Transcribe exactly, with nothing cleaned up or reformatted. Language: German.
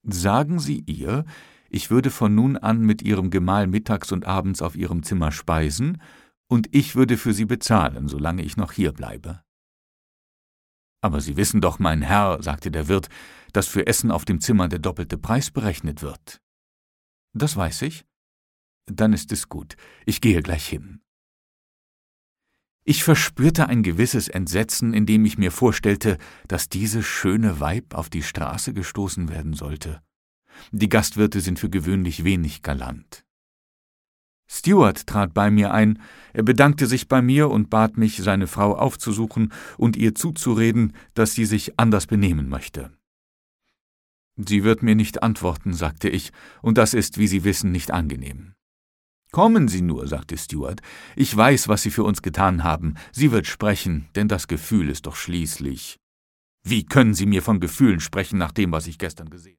Sagen Sie ihr, ich würde von nun an mit Ihrem Gemahl mittags und abends auf Ihrem Zimmer speisen, und ich würde für Sie bezahlen, solange ich noch hier bleibe.« »Aber Sie wissen doch, mein Herr«, sagte der Wirt, »dass für Essen auf dem Zimmer der doppelte Preis berechnet wird.« »Das weiß ich.« »Dann ist es gut. Ich gehe gleich hin.« Ich verspürte ein gewisses Entsetzen, indem ich mir vorstellte, dass dieses schöne Weib auf die Straße gestoßen werden sollte. Die Gastwirte sind für gewöhnlich wenig galant. Stewart trat bei mir ein, er bedankte sich bei mir und bat mich, seine Frau aufzusuchen und ihr zuzureden, dass sie sich anders benehmen möchte. »Sie wird mir nicht antworten«, sagte ich, »und das ist, wie Sie wissen, nicht angenehm.« »Kommen Sie nur«, sagte Stewart, »ich weiß, was Sie für uns getan haben. Sie wird sprechen, denn das Gefühl ist doch schließlich.« »Wie können Sie mir von Gefühlen sprechen, nach dem, was ich gestern gesehen habe?«